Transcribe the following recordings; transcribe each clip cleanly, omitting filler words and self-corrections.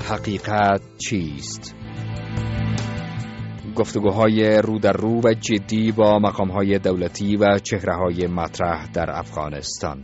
حقیقت چیست؟ گفتگوهای رو در رو و جدی با مقامهای دولتی و چهره‌های مطرح در افغانستان.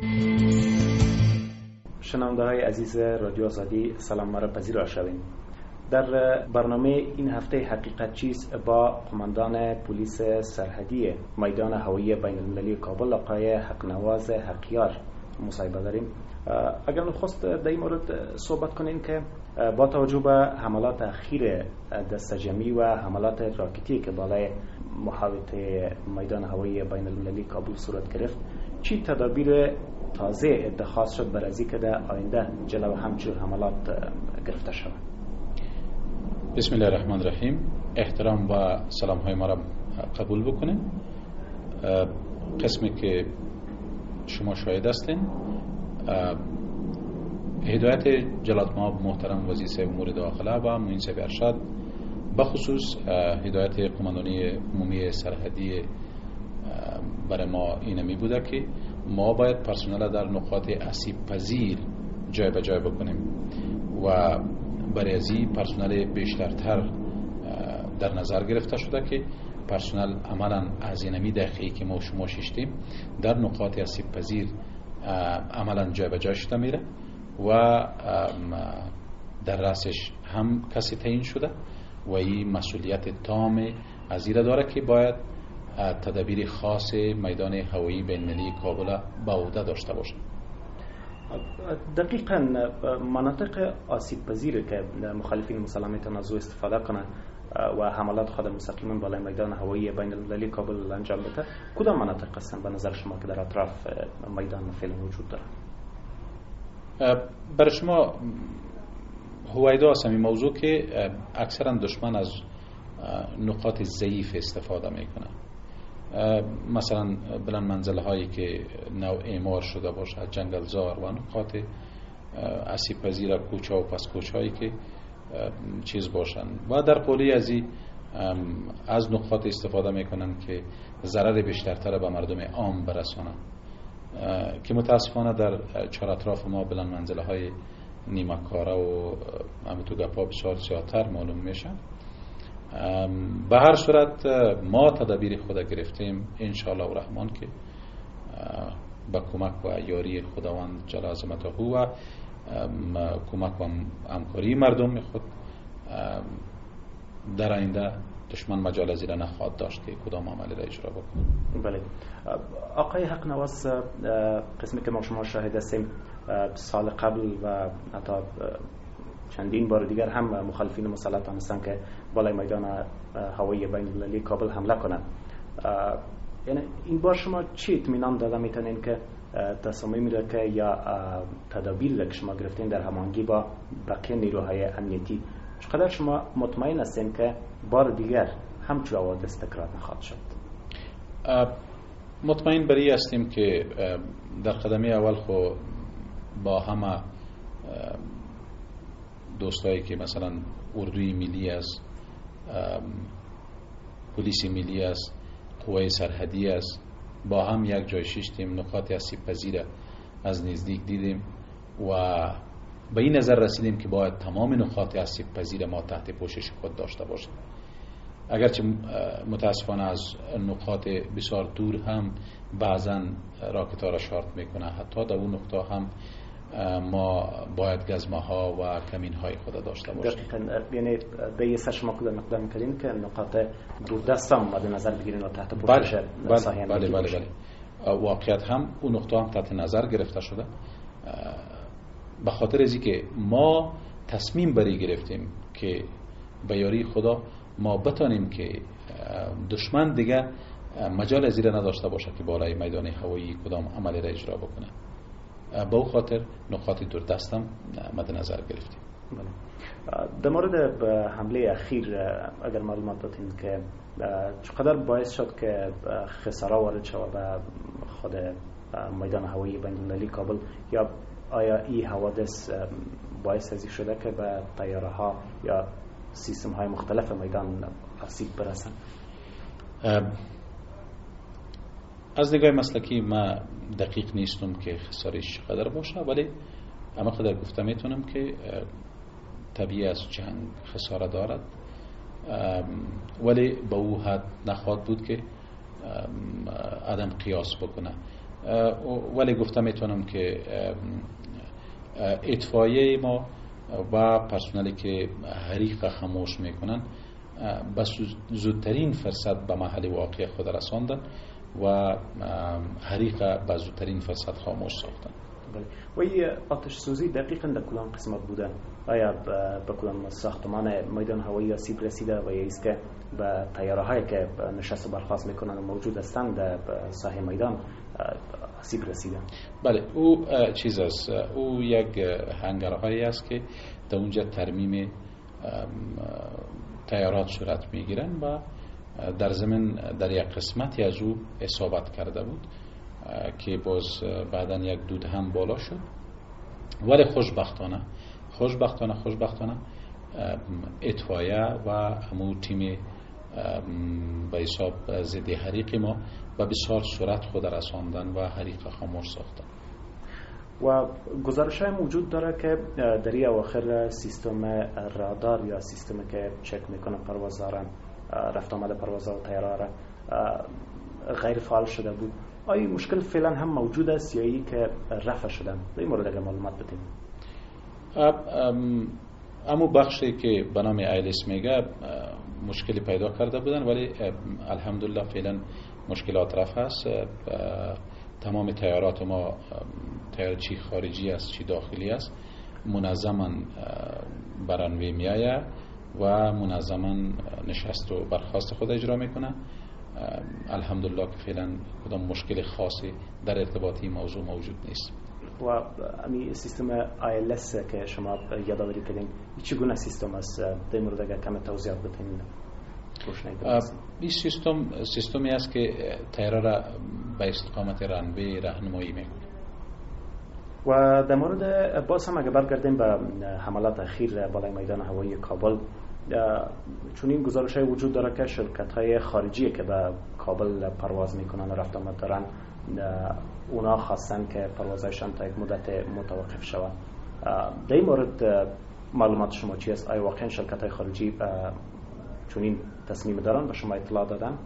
شنونده‌های عزیز رادیو آزادی، سلام مرا پذیرا شوید. در برنامه این هفته حقیقت چیست با قماندان پلیس سرحدی میدان هوایی بین المللی کابل آقای حقنواز حقیار مصاحبه داریم. اگر نخست در این مورد صحبت کنین که با توجه به حملات اخیر دسته‌جمعی و حملات راکتی که بالای محوطه میدان هوایی بین المللی کابل صورت گرفت، چی تدابیر تازه اتخاذ شد برای اینکه در آینده جلو همچون حملات گرفته شود؟ بسم الله الرحمن الرحیم. احترام و سلام های ما را قبول بکنید. قسمی که شما شاهد هستین، هدایت جلالت مآب محترم وزیر صاحب امور داخله و معین صاحب ارشد بخصوص هدایت قماندانی عمومی سرحدی برای ما اینمی بوده که ما باید پرسنل در نقاط آسیب پذیر جای به جای بکنیم و برای ازی پرسنل بیشترتر در نظر گرفته شده که پرسنل عملا از اینمی دقیقی که ما شما ششتیم در نقاط آسیب پذیر عملا جای به جای شده میره و در رأسش هم کسی تعیین شده و این مسئولیت تام از این داره که باید تدابیر خاص میدان هوایی بین المللی کابل به عهده داشته باشه. دقیقاً مناطق آسیب پذیر که مخالفین مسالمت از او استفاده کنند و حملات خود مستقیما بالای میدان هوایی بین المللی کابل انجام بده، کدام مناطق هستند به نظر شما که در اطراف میدان فعلا وجود دارند؟ برای شما هویدا است این موضوع که اکثرا دشمن از نقاط ضعیف استفاده میکنه. مثلا بلند منزل هایی که نوع اعمار شده باشه، جنگلزار و نقاط آسیب پذیر کوچه و پس کوچه هایی که چیز باشن و در قولی از نقاط استفاده میکنن که ضرر بیشترتر به مردم عام برسانن که متاسفانه در چهار اطراف ما بلند منزل های نیمه کاره و همینطور گپا بسیار زیادتر معلوم میشن. به هر صورت ما تدابیر خود گرفتیم انشاءالله و رحمان که با کمک و یاری خداوند جل عظمته و کمک و همکاری مردم خود در آینده دشمن مجال از این نخواهد داشت که کدام عملی را اجرا بکنه. بله آقای حقنواز، قسمی که ما شما شاهد هستیم سال قبل و حتی چندین بار دیگر هم مخالفین مسلط هستند که بالای میدان هوایی بین المللی کابل حمله کنند. یعنی این بار شما چی اطمینان داده میتونین که تصمیمی را که یا تدابیر را که شما گرفتین در هماهنگی با بقیه نیروهای امنیتی، چقدر شما مطمئن هستین که بار دیگر همچون حوادث تکرار نخواهد شد؟ مطمئن بری هستیم که در قدمی اول خو با همه دوستایی که مثلا اردوی ملی است، پلیس ملی است، قوای سرحدی است، با هم یک جای شیشتیم، نقاط آسیب پذیر از نزدیک دیدیم و به این نظر رسیدیم که باید تمام نقاط آسیب پذیر ما تحت پوشش خود داشته باشیم. اگرچه متاسفانه از نقاط بسیار دور هم بعضا راکت ها را شارت میکنه، حتی در اون نقطه هم ما باید گزمه ها و کمین های خود داشته باشیم. دقیقاً، یعنی به یه سر شما کدام مقدار میکنین که نقاط دوردست هم مد نظر بگیرین و تحت پوشش ساحه بله بله بله واقعیت هم اون نقطه هم تحت نظر گرفته شده. به خاطر ازی که ما تصمیم بری گرفتیم که به یاری خدا ما بتانیم که دشمن دیگه مجال ازیره نداشته باشه که بالای میدان هوایی کدام عملی را اجرا بکنه. با او خاطر نقاط دوردست هم مد نظر گرفتیم. در مورد حمله اخیر اگر معلومات دادین که چقدر باعث شد که خسارات وارد شود به خود میدان هوایی بین المللی کابل، یا آیا این حوادث باعث ازی شده که به طیاره ها یا سیستم های مختلف میدان آسیب برسن؟ از نگاه مسلکی ما دقیق نیستم که خسارش قدر باشه، ولی اما قدر گفته میتونم که طبیعی از جنگ خسارت دارد، ولی به او حد نخواهد بود که عدم قیاس بکنه. ولی گفته میتونم که اطفایه ما و پرسنلی که حریق خاموش میکنن به زودترین فرصت به محل واقع خود رساندن و حریق به زودترین فرصت خاموش ساختن. و این آتش سوزی دقیقاً در کدام قسمت بوده؟ آیا به کدام ساختمان میدان هوایی آسیب رسیده و یا ایست که به طیاره‌هایی که نشست و برخاست میکنن و موجود هستند در ساحه میدان آسیب رسیده؟ بله، او چیز است، او یک هنگرهایی است که در اونجا ترمیم طیارات صورت میگیرن و در زمین در یک قسمتی از او اصابت کرده بود که باز بعداً یک دود هم بالا شد. ولی خوشبختانه اطفایه و همون تیم به حساب ضد حریق ما به بسیار سرعت خود رساندن و حریق خاموش ساختن. و گزارش های موجود داره که در این اواخر سیستم رادار یا سیستمی که چک میکنه پروازداران رفت آمد پروازها و طیاره را غیر فعال شده بود. آیا مشکل فعلا هم موجود است یا ای که رفع شدن؟ در این مورد اگر معلومات بدیم. اما بخشی که به نام ایلس میگه مشکلی پیدا کرده بودن، ولی الحمدلله فعلا مشکلات رفع است. تمام طیارات ما، طیاره چی خارجی است چی داخلی است، منظما برانوی میآید و منظما نشست و برخاست خود اجرا میکنه. الحمدلله که فعلا کدام مشکل خاصی در ارتباطی موضوع موجود نیست. و امی سیستم ILS که شما یادآوری کردین چگونه سیستم است؟ در مورد اگر کم توضیحات بدین. این سیستمی است که طیاره را به استقامت رنوی راهنمایی میکنه. و در مورد باز هم اگر برگردیم به حملات اخیر بالای میدان هوایی کابل، چون این گزارش های وجود داره که شرکت های خارجی که به کابل پرواز میکنن و رفت آمد دارن، اونا خواستن که پروازشان تا یک مدت متوقف شود. در این مورد معلومات شما چی است؟ آیا واقعا شرکت های خارجی چون این تصمیم دارن به شما اطلاع دادن؟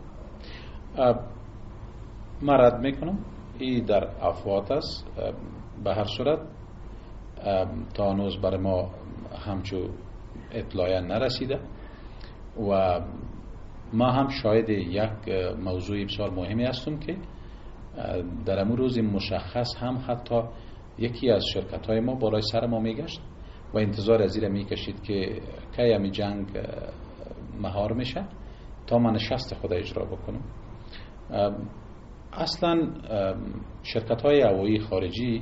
من رد میکنم، این در افواه است. به هر صورت تا هنوز برای ما همچو اطلاع نرسیده و ما هم شاید یک موضوع بسیار مهمی هستم که در امون روز مشخص هم حتی یکی از شرکت های ما بالای سر ما میگشت و انتظار از این میکشید که کی همی جنگ مهار میشه تا من نشست خود اجرا بکنم. اصلا شرکت های هوایی خارجی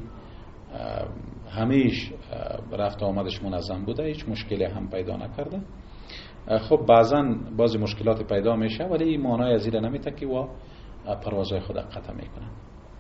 همیش رفت آمدش منظم بوده، هیچ مشکلی هم پیدا نکرده. خب بعضی مشکلات پیدا میشه ولی این معنای از این نمیده که و پروازهای خود قطع میکنن.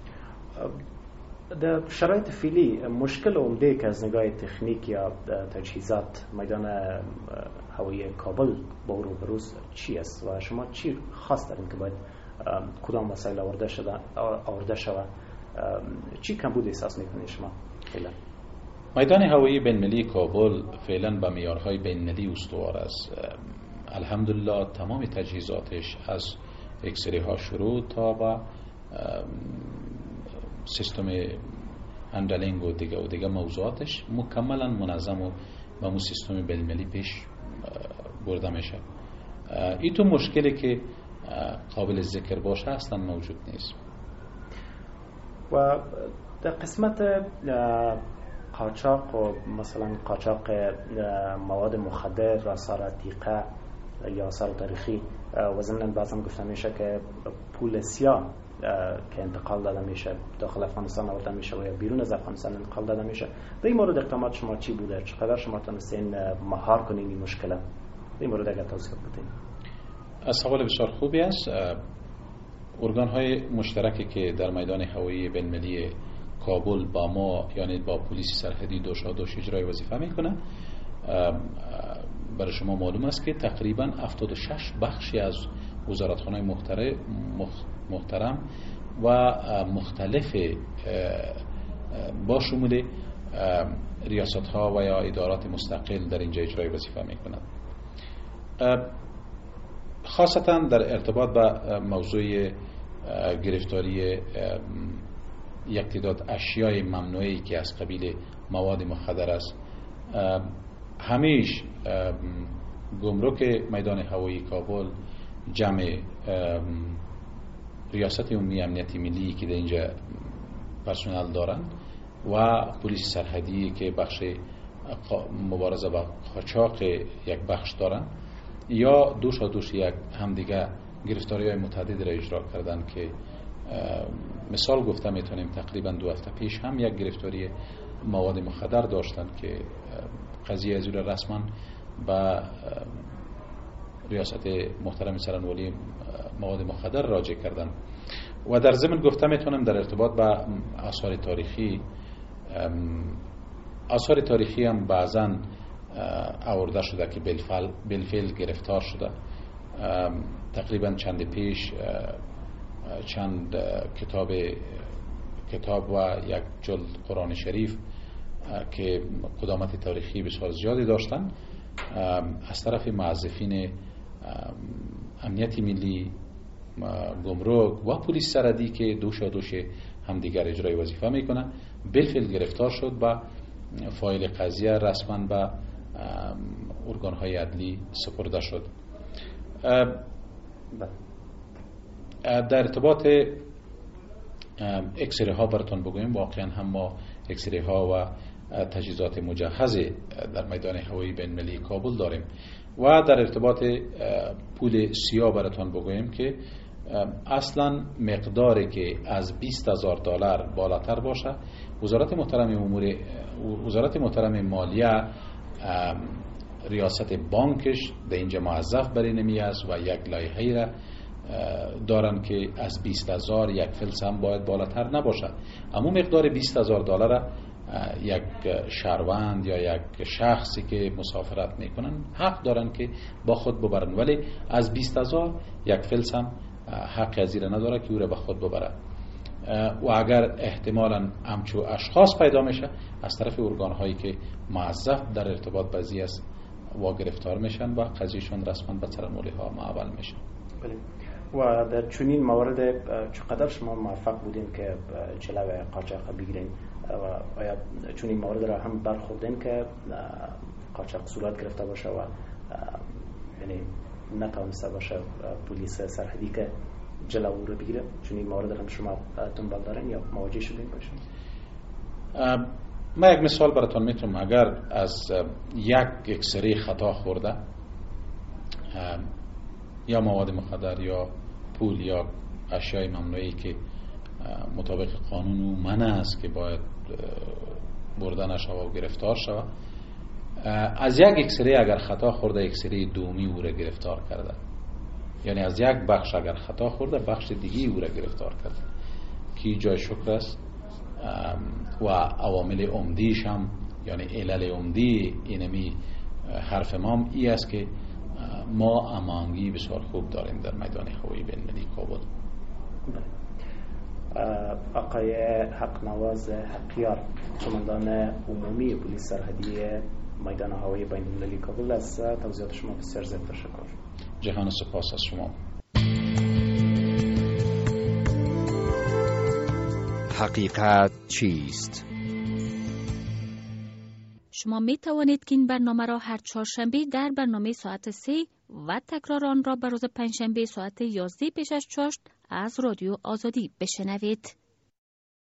در شرایط فعلی مشکل عمده که از نگاه تکنیک یا تجهیزات میدان هوایی کابل با رو بروز چی است و شما چی خاص دارین که باید کدام وسایل آورده شود؟ چی کمبود احساس میکنید شما فعلا؟ میدان هوایی بین‌المللی کابل فعلا به معیارهای بین‌المللی استوار است. الحمدلله تمام تجهیزاتش از اکسری ها شروع تا به سیستم هندلینگ و دیگه موضوعاتش مکملا منظم و با مو سیستم بین‌المللی پیش برده میشه. این تو مشکلی که قابل ذکر باشه اصلا موجود نیست. و در قسمت قاچاق و مثلا قاچاق مواد مخدر، آثار عتیقه یا آثار تاریخی و ضمن بعضا گفته میشه که پول سیاه که انتقال داده میشه داخل افغانستان آورده میشه و یا بیرون از افغانستان انتقال داده میشه. در این مورد اقدامات شما چی بوده؟ چقدر شما تونستین مهار کنین این مشکل؟ در این مورد اگر توضیح بدین. سوال بسیار خوبی است. ارگان های مشترکی که در میدان هوایی بین‌المللی کابل با ما یعنی با پلیس سرحدی دوشادوش اجرای وظیفه میکنه. برای شما معلوم است که تقریبا 76 بخشی از وزارتخانه محترم و مختلف با شمول ریاست ها و یا ادارات مستقل در اینجا اجرای وظیفه می کنند. خاصتا در ارتباط با موضوع گرفتاری یک تعداد اشیای ممنوعی که از قبیل مواد مخدر است، همیش گمرک میدان هوایی کابل جمع ریاست عمومی امنیت ملی که در اینجا پرسنل دارن و پلیس سرحدی که بخش مبارزه با قاچاق یک بخش دارن، یا دوش یک همدیگه گرفتاری های متعدد را اجرا کردن که مثال گفته میتونیم تقریبا 2 هفته پیش هم یک گرفتاری مواد مخدر داشتن که قضیه از را رسما به ریاست محترم سرانولی مواد مخدر راجع کردن. و در ضمن گفته میتونم در ارتباط با آثار تاریخی هم بعضا آورده شده که بالفعل گرفتار شده. تقریبا چند پیش چند کتاب و یک جلد قرآن شریف که قدامت تاریخی بسیار زیادی داشتن از طرف موظفین امنیت ملی، گمرک و پلیس سرحدی که دوش همدیگر اجرای وظیفه میکنن، بالفعل گرفتار شد و فایل قضیه رسما به ارگان‌های عدلی سپرده شد. در ارتباط اکسره ها براتون بگویم، واقعا هم ما اکسره ها و تجهیزات مجهز در میدان هوایی بین‌المللی کابل داریم. و در ارتباط پول سیاه براتون بگویم که اصلا مقداری که از $20,000 بالاتر باشه، وزارت محترم مالیه ریاست بانکش در اینجا موظف بر این است و یک لایحه‌ای را دارن که از 20,000 یک فلس هم باید بالاتر نباشه. اما مقدار $20,000 را یک شهروند یا یک شخصی که مسافرت میکنن حق دارن که با خود ببرن، ولی از 20,000 یک فلس هم حق از این نداره که او را با خود ببره. و اگر احتمالاً همچو اشخاص پیدا میشه، از طرف ارگان هایی که موظف در ارتباط با قضیه است و گرفتار میشن و قضیهشون رسما به سرانولی ها معول میشه. و در چنین موارد چقدر شما موفق بودین که جلوی قاچاق بگیرین و آیا چنین موارد را هم برخوردین که قاچاق صورت گرفته باشه و یعنی نتوانسته باشه پلیس سرحدی که جلو رو بگیره؟ چنین موارد هم شما دنبال دارین یا مواجه شدین باشین؟ من یک مثال براتون میتونم. اگر از یک اکسره خطا خورده یا مواد مخدر یا پول یا اشیای ممنوعی که مطابق قانون و منع است که باید بردن شود و گرفتار شود، از یک اکسره اگر خطا خورده، اکسره دومی او را گرفتار کرده، یعنی از یک بخش اگر خطا خورده، بخش دیگی او را گرفتار کرده که جای شکر است. و عوامل عمدیش هم یعنی علل عمدی اینمی حرف ما ای است که ما امانگی بسیار خوب داریم در میدان هوایی بین‌المللی کابل. آقای حقنواز حقیار، قماندان عمومی پلیس سرحدی میدان هوایی بین‌المللی کابل، از توضیحات شما بسیار زیاد تشکر. جهان سپاس از شما. حقیقت چیست؟ شما می توانید که این برنامه را هر چهارشنبه در برنامه ساعت 3 و تکرار آن را به روز پنجشنبه ساعت 11 پیش از چاشت از رادیو آزادی بشنوید.